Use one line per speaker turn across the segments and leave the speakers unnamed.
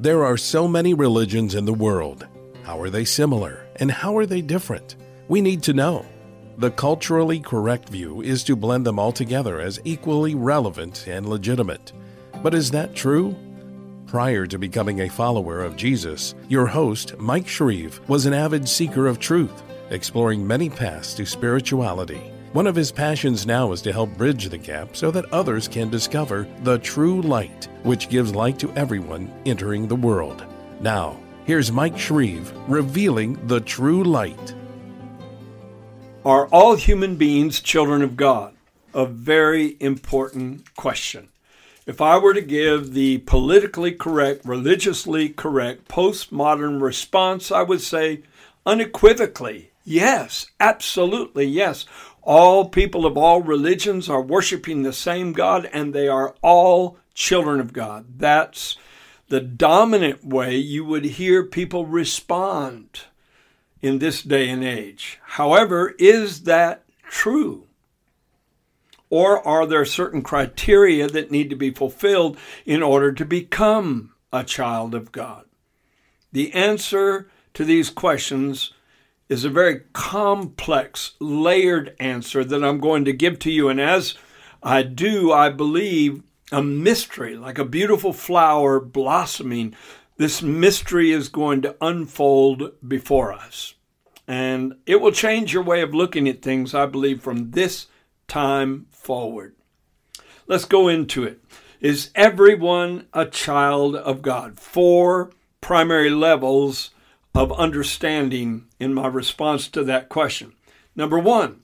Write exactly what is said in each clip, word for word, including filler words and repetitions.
There are so many religions in the world. How are they similar, and how are they different? We need to know. The culturally correct view is to blend them all together as equally relevant and legitimate. But is that true? Prior to becoming a follower of Jesus, your host, Mike Shreve, was an avid seeker of truth, exploring many paths to spirituality. One of his passions now is to help bridge the gap so that others can discover the true light, which gives light to everyone entering the world. Now, here's Mike Shreve revealing the true light.
Are all human beings children of God? A very important question. If I were to give the politically correct, religiously correct, postmodern response, I would say unequivocally, yes, absolutely yes. All people of all religions are worshiping the same God, and they are all children of God. That's the dominant way you would hear people respond in this day and age. However, is that true? Or are there certain criteria that need to be fulfilled in order to become a child of God? The answer to these questions is a very complex, layered answer that I'm going to give to you. And as I do, I believe a mystery, like a beautiful flower blossoming, this mystery is going to unfold before us. And it will change your way of looking at things, I believe, from this time forward. Let's go into it. Is everyone a child of God? Four primary levels of understanding in my response to that question. Number one,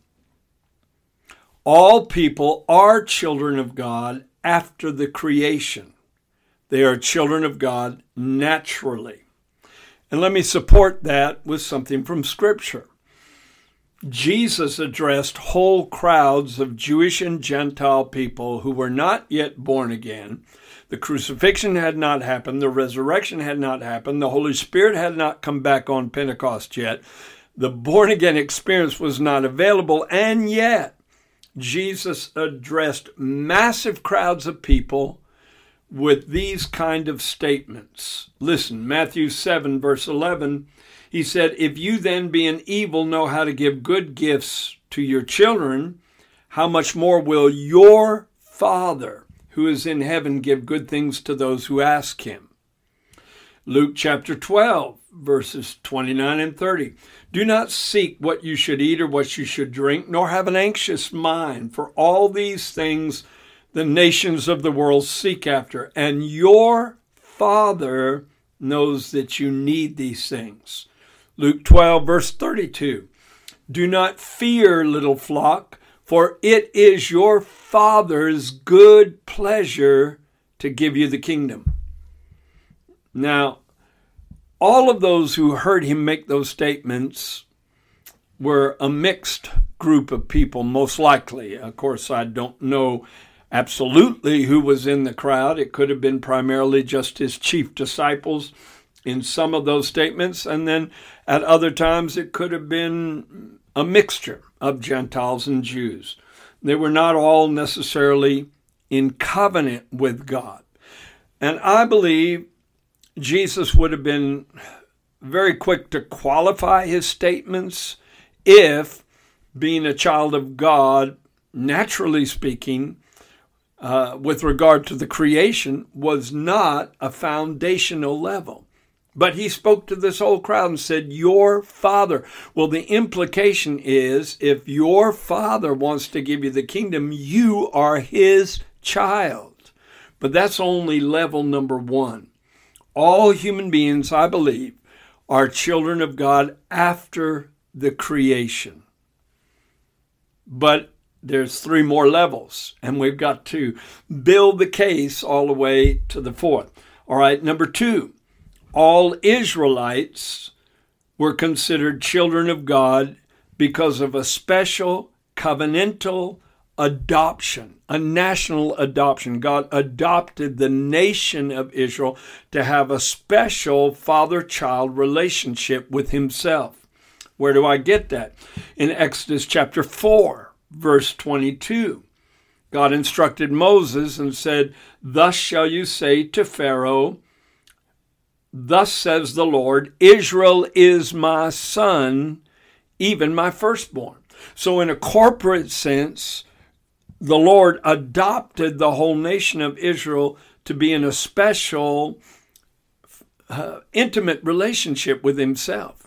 all people are children of God after the creation. They are children of God naturally. And let me support that with something from Scripture. Jesus addressed whole crowds of Jewish and Gentile people who were not yet born again. The crucifixion had not happened. The resurrection had not happened. The Holy Spirit had not come back on Pentecost yet. The born-again experience was not available. And yet, Jesus addressed massive crowds of people with these kind of statements. Listen, Matthew seven, verse eleven, he said, "If you then, being evil, know how to give good gifts to your children, how much more will your Father who is in heaven give good things to those who ask him?" Luke chapter twelve, verses twenty-nine and thirty. "Do not seek what you should eat or what you should drink, nor have an anxious mind, for all these things the nations of the world seek after, and your Father knows that you need these things." Luke twelve, verse thirty-two. "Do not fear, little flock, for it is your Father's good pleasure to give you the kingdom." Now, all of those who heard him make those statements were a mixed group of people, most likely. Of course, I don't know absolutely who was in the crowd. It could have been primarily just his chief disciples in some of those statements, and then at other times it could have been a mixture of Gentiles and Jews. They were not all necessarily in covenant with God. And I believe Jesus would have been very quick to qualify his statements if, being a child of God, naturally speaking, uh, with regard to the creation, was not a foundational level. But he spoke to this whole crowd and said, your Father. Well, the implication is if your Father wants to give you the kingdom, you are his child. But that's only level number one. All human beings, I believe, are children of God after the creation. But there's three more levels, and we've got to build the case all the way to the fourth. All right, number two. All Israelites were considered children of God because of a special covenantal adoption, a national adoption. God adopted the nation of Israel to have a special father-child relationship with himself. Where do I get that? In Exodus chapter four, verse twenty-two. God instructed Moses and said, "Thus shall you say to Pharaoh, Thus says the Lord, Israel is my son, even my firstborn. So in a corporate sense, the Lord adopted the whole nation of Israel to be in a special, uh, intimate relationship with himself.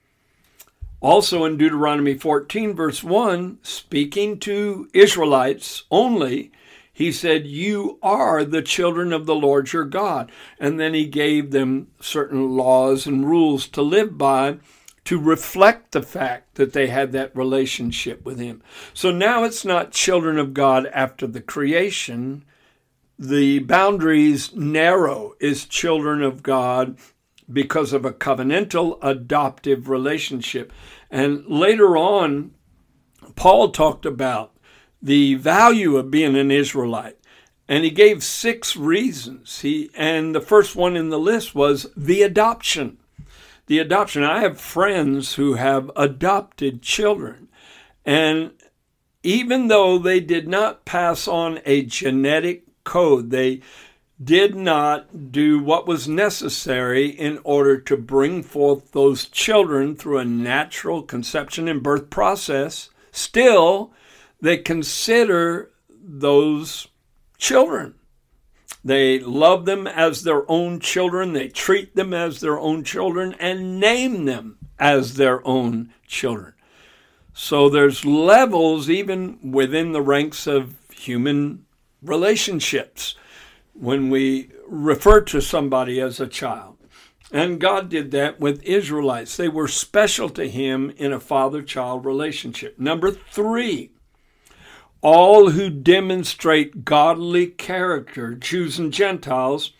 Also in Deuteronomy fourteen, verse one, speaking to Israelites only, he said, you are the children of the Lord your God. And then he gave them certain laws and rules to live by to reflect the fact that they had that relationship with him. So now it's not children of God after the creation. The boundaries narrow is children of God because of a covenantal adoptive relationship. And later on, Paul talked about the value of being an Israelite. And he gave six reasons. He and the first one in the list was the adoption. The adoption. I have friends who have adopted children. And even though they did not pass on a genetic code, they did not do what was necessary in order to bring forth those children through a natural conception and birth process, still they consider those children. They love them as their own children. They treat them as their own children and name them as their own children. So there's levels even within the ranks of human relationships when we refer to somebody as a child. And God did that with Israelites. They were special to him in a father-child relationship. Number three, all who demonstrate godly character, Jews and Gentiles,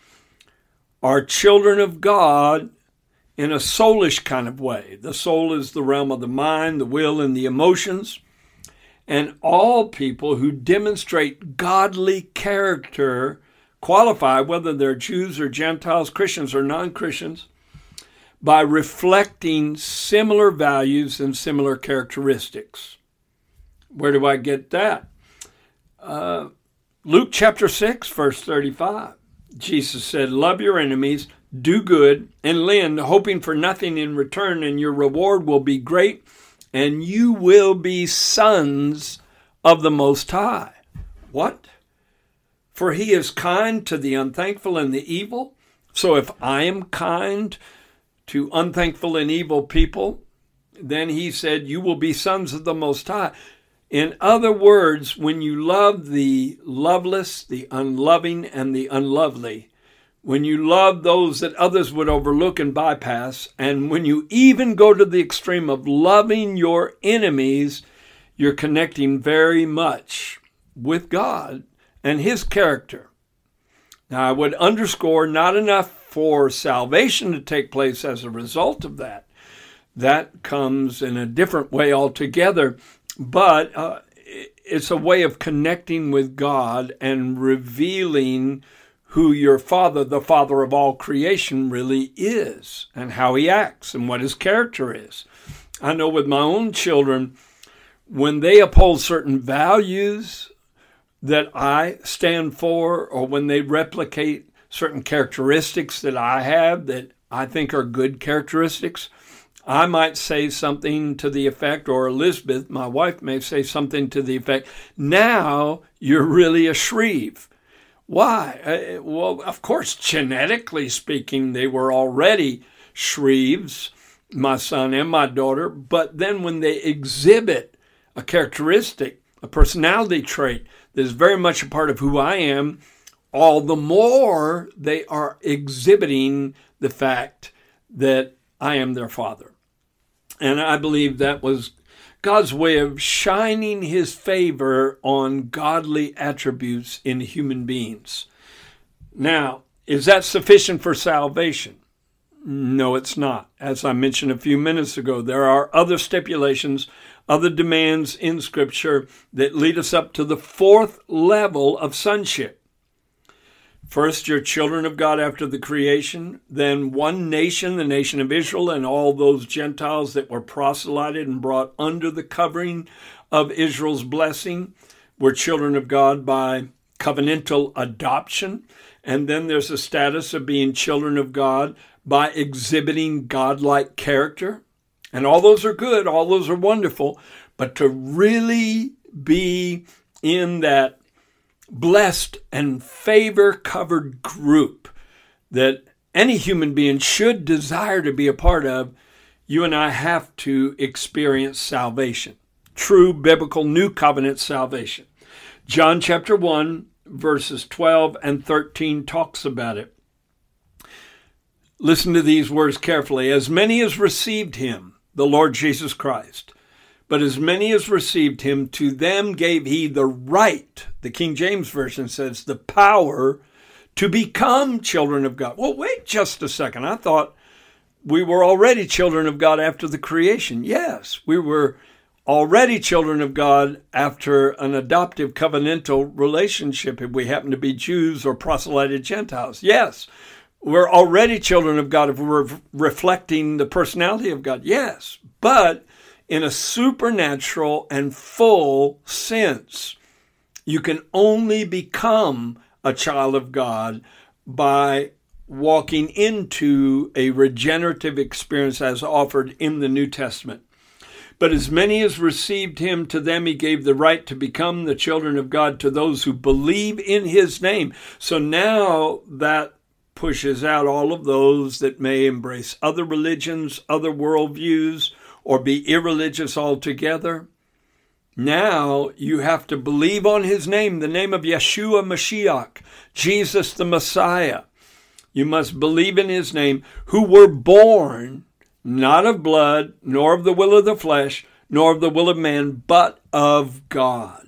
are children of God in a soulish kind of way. The soul is the realm of the mind, the will, and the emotions. And all people who demonstrate godly character qualify, whether they're Jews or Gentiles, Christians or non-Christians, by reflecting similar values and similar characteristics. Where do I get that? Uh, Luke chapter six, verse thirty-five. Jesus said, love your enemies, do good, and lend, hoping for nothing in return, and your reward will be great, and you will be sons of the Most High. What? For he is kind to the unthankful and the evil. So if I am kind to unthankful and evil people, then he said, you will be sons of the Most High. In other words, when you love the loveless, the unloving, and the unlovely, when you love those that others would overlook and bypass, and when you even go to the extreme of loving your enemies, you're connecting very much with God and his character. Now, I would underscore, not enough for salvation to take place as a result of that. That comes in a different way altogether. But uh, it's a way of connecting with God and revealing who your Father, the Father of all creation, really is, and how he acts and what his character is. I know with my own children, when they uphold certain values that I stand for, or when they replicate certain characteristics that I have that I think are good characteristics, I might say something to the effect, or Elizabeth, my wife, may say something to the effect, now you're really a Shreve. Why? Uh, well, of course, genetically speaking, they were already Shreves, my son and my daughter, but then when they exhibit a characteristic, a personality trait that is very much a part of who I am, all the more they are exhibiting the fact that I am their father. And I believe that was God's way of shining his favor on godly attributes in human beings. Now, is that sufficient for salvation? No, it's not. As I mentioned a few minutes ago, there are other stipulations, other demands in Scripture that lead us up to the fourth level of sonship. First, you're children of God after the creation. Then one nation, the nation of Israel, and all those Gentiles that were proselyted and brought under the covering of Israel's blessing were children of God by covenantal adoption. And then there's a status of being children of God by exhibiting godlike character. And all those are good, all those are wonderful, but to really be in that blessed and favor-covered group that any human being should desire to be a part of, you and I have to experience salvation. True biblical new covenant salvation. John chapter one, verses twelve and thirteen talks about it. Listen to these words carefully. As many as received him, the Lord Jesus Christ, but as many as received him, to them gave he the right, the King James Version says, the power to become children of God. Well, wait just a second. I thought we were already children of God after the creation. Yes, we were already children of God after an adoptive covenantal relationship if we happen to be Jews or proselyted Gentiles. Yes, we're already children of God if we're reflecting the personality of God. Yes, but in a supernatural and full sense, you can only become a child of God by walking into a regenerative experience as offered in the New Testament. But as many as received him, to them he gave the right to become the children of God, to those who believe in his name. So now that pushes out all of those that may embrace other religions, other worldviews, or be irreligious altogether. Now you have to believe on his name, the name of Yeshua Mashiach, Jesus the Messiah. You must believe in his name, who were born not of blood, nor of the will of the flesh, nor of the will of man, but of God.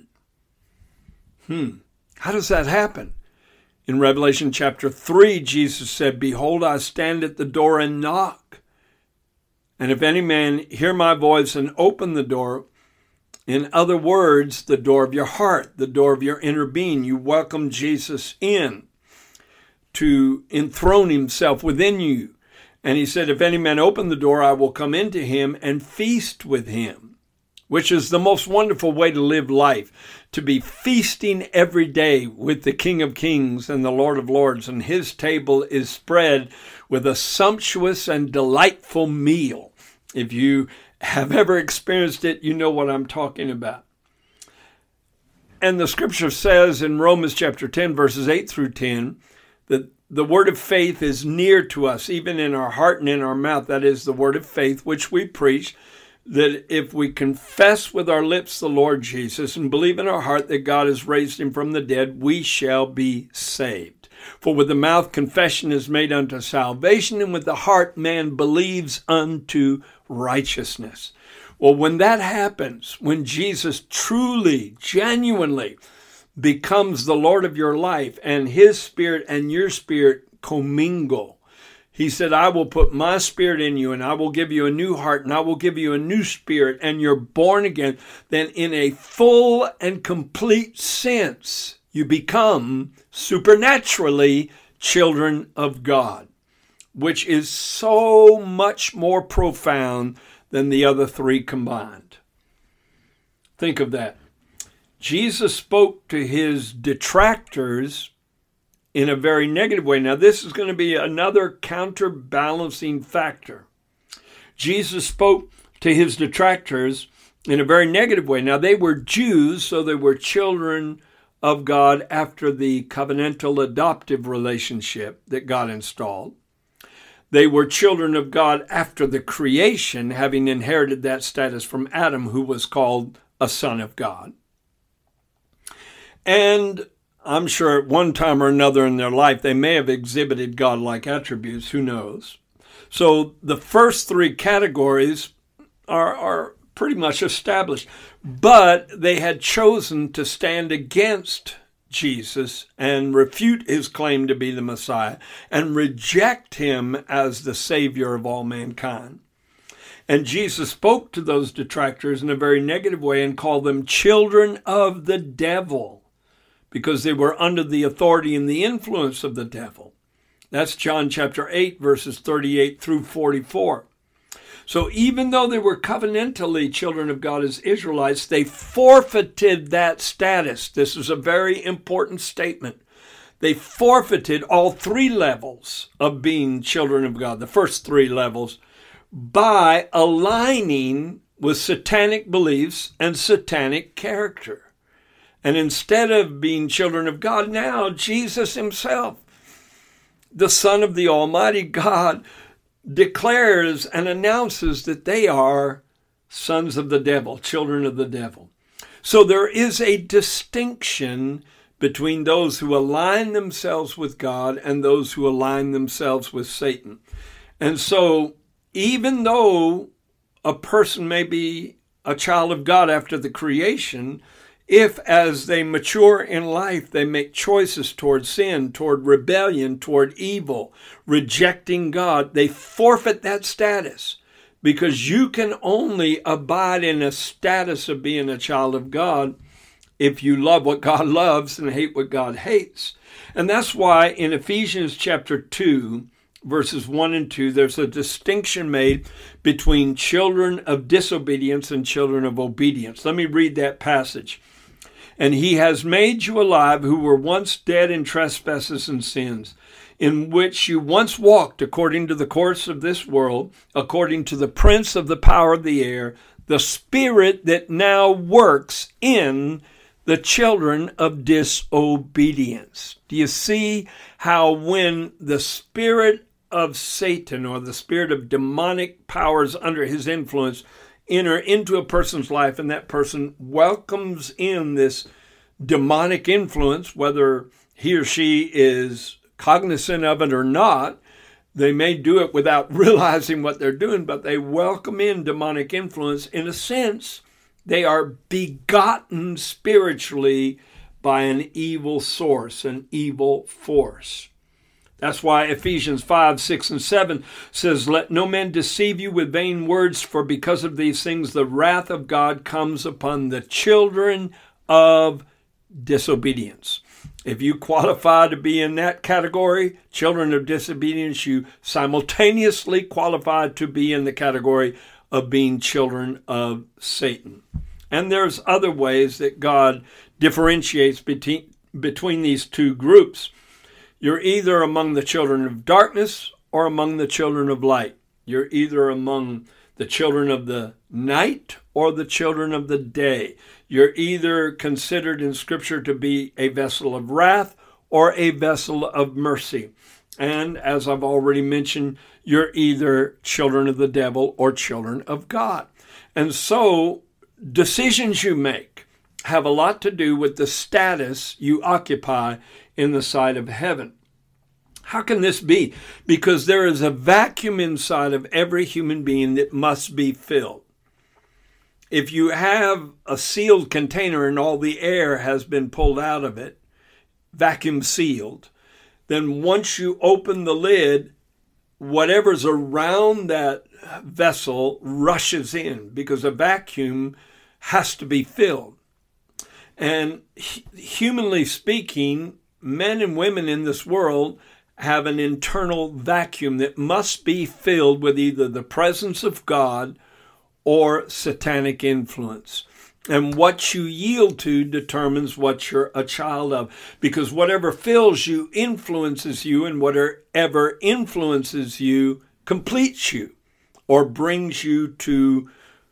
Hmm. How does that happen? In Revelation chapter three, Jesus said, behold, I stand at the door and knock. And if any man hear my voice and open the door, in other words, the door of your heart, the door of your inner being, you welcome Jesus in to enthrone himself within you. And he said, if any man open the door, I will come into him and feast with him, which is the most wonderful way to live life, to be feasting every day with the King of Kings and the Lord of Lords. And his table is spread with a sumptuous and delightful meal. If you have ever experienced it, you know what I'm talking about. And the scripture says in Romans chapter ten, verses eight through ten, that the word of faith is near to us, even in our heart and in our mouth. That is the word of faith which we preach, that if we confess with our lips the Lord Jesus and believe in our heart that God has raised him from the dead, we shall be saved. For with the mouth confession is made unto salvation, and with the heart man believes unto righteousness. Well, when that happens, when Jesus truly, genuinely becomes the Lord of your life, and his spirit and your spirit commingle, he said, I will put my spirit in you, and I will give you a new heart, and I will give you a new spirit, and you're born again. Then in a full and complete sense, you become supernaturally children of God, which is so much more profound than the other three combined. Think of that. Jesus spoke to his detractors in a very negative way. Now, this is going to be another counterbalancing factor. Jesus spoke to his detractors in a very negative way. Now, they were Jews, so they were children of God after the covenantal adoptive relationship that God installed. They were children of God after the creation, having inherited that status from Adam, who was called a son of God. And I'm sure at one time or another in their life, they may have exhibited godlike attributes. Who knows? So the first three categories are, are pretty much established. But they had chosen to stand against Jesus and refute his claim to be the Messiah and reject him as the Savior of all mankind. And Jesus spoke to those detractors in a very negative way and called them children of the devil, because they were under the authority and the influence of the devil. That's John chapter eight, verses thirty-eight through forty-four. So even though they were covenantally children of God as Israelites, they forfeited that status. This is a very important statement. they forfeited all three levels of being children of God, the first three levels, by aligning with satanic beliefs and satanic character. And instead of being children of God, now Jesus himself, the Son of the Almighty God, declares and announces that they are sons of the devil, children of the devil. So there is a distinction between those who align themselves with God and those who align themselves with Satan. And so even though a person may be a child of God after the creation, if as they mature in life, they make choices toward sin, toward rebellion, toward evil, rejecting God, they forfeit that status, because you can only abide in a status of being a child of God if you love what God loves and hate what God hates. And that's why in Ephesians chapter two, verses one and two, there's a distinction made between children of disobedience and children of obedience. Let me read that passage. And he has made you alive who were once dead in trespasses and sins, in which you once walked according to the course of this world, according to the prince of the power of the air, the spirit that now works in the children of disobedience. Do you see how when the spirit of Satan or the spirit of demonic powers under his influence enter into a person's life, and that person welcomes in this demonic influence, whether he or she is cognizant of it or not, they may do it without realizing what they're doing, but they welcome in demonic influence. In a sense, they are begotten spiritually by an evil source, an evil force. That's why Ephesians five, six, and seven says, let no man deceive you with vain words, for because of these things the wrath of God comes upon the children of disobedience. If you qualify to be in that category, children of disobedience, you simultaneously qualify to be in the category of being children of Satan. And there's other ways that God differentiates between, between these two groups. You're either among the children of darkness or among the children of light. You're either among the children of the night or the children of the day. You're either considered in Scripture to be a vessel of wrath or a vessel of mercy. And as I've already mentioned, you're either children of the devil or children of God. And so decisions you make have a lot to do with the status you occupy in the sight of heaven. How can this be? Because there is a vacuum inside of every human being that must be filled. If you have a sealed container and all the air has been pulled out of it, vacuum sealed, then once you open the lid, whatever's around that vessel rushes in, because a vacuum has to be filled. And humanly speaking, men and women in this world have an internal vacuum that must be filled with either the presence of God or satanic influence. And what you yield to determines what you're a child of. Because whatever fills you influences you, and whatever influences you completes you or brings you to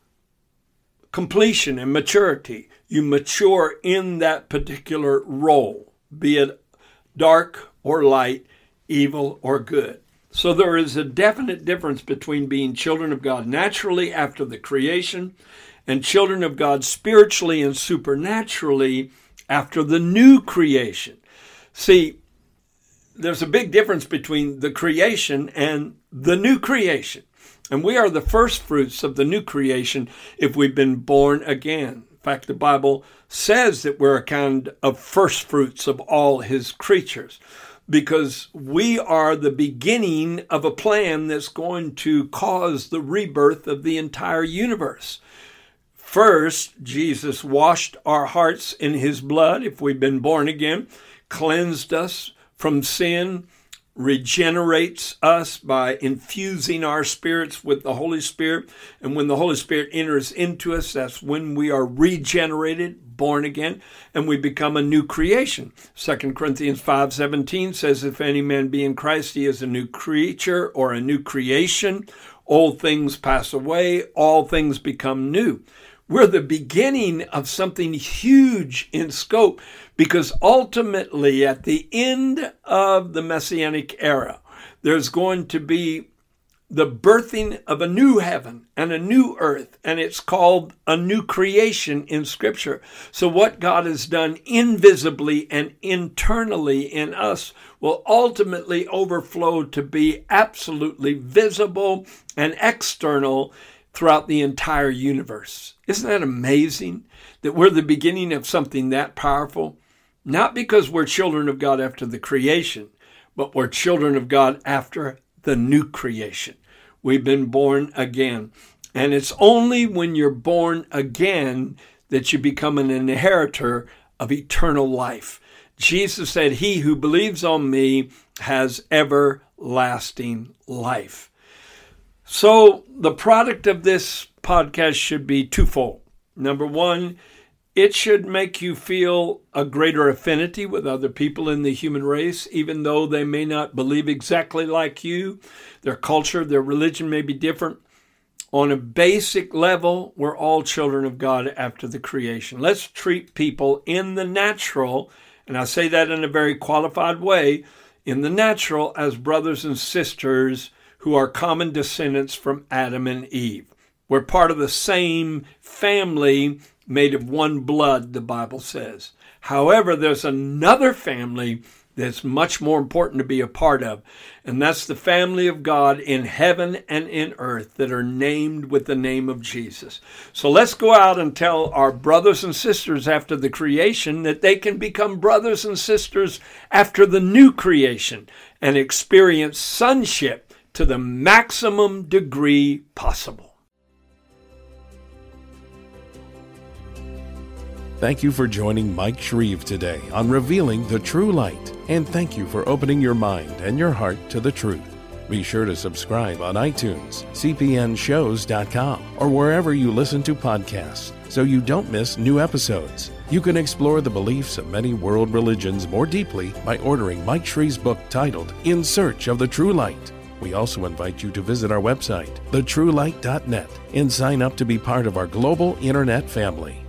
completion and maturity. You mature in that particular role, be it dark or light, evil or good. So there is a definite difference between being children of God naturally after the creation and children of God spiritually and supernaturally after the new creation. See, there's a big difference between the creation and the new creation. And we are the first fruits of the new creation if we've been born again. In fact, the Bible says that we're a kind of first fruits of all his creatures, because we are the beginning of a plan that's going to cause the rebirth of the entire universe. First, Jesus washed our hearts in his blood, if we've been born again, cleansed us from sin, regenerates us by infusing our spirits with the Holy Spirit. And when the Holy Spirit enters into us, that's when we are regenerated, born again, and we become a new creation. Second Corinthians five seventeen says, if any man be in Christ, he is a new creature or a new creation. Old things pass away, all things become new. We're the beginning of something huge in scope, because ultimately at the end of the Messianic era, there's going to be the birthing of a new heaven and a new earth, and it's called a new creation in Scripture. So what God has done invisibly and internally in us will ultimately overflow to be absolutely visible and external throughout the entire universe. Isn't that amazing that we're the beginning of something that powerful? Not because we're children of God after the creation, but we're children of God after the new creation. We've been born again. And it's only when you're born again that you become an inheritor of eternal life. Jesus said, he who believes on me has everlasting life. So the product of this podcast should be twofold. Number one, it should make you feel a greater affinity with other people in the human race, even though they may not believe exactly like you. Their culture, their religion may be different. On a basic level, we're all children of God after the creation. Let's treat people in the natural, and I say that in a very qualified way, in the natural as brothers and sisters who are common descendants from Adam and Eve. We're part of the same family, made of one blood, the Bible says. However, there's another family that's much more important to be a part of, and that's the family of God in heaven and in earth that are named with the name of Jesus. So let's go out and tell our brothers and sisters after the creation that they can become brothers and sisters after the new creation and experience sonship to the maximum degree possible.
Thank you for joining Mike Shreve today on Revealing the True Light, and thank you for opening your mind and your heart to the truth. Be sure to subscribe on iTunes, c p n shows dot com, or wherever you listen to podcasts so you don't miss new episodes. You can explore the beliefs of many world religions more deeply by ordering Mike Shreve's book titled In Search of the True Light. We also invite you to visit our website, the true light dot net, and sign up to be part of our global internet family.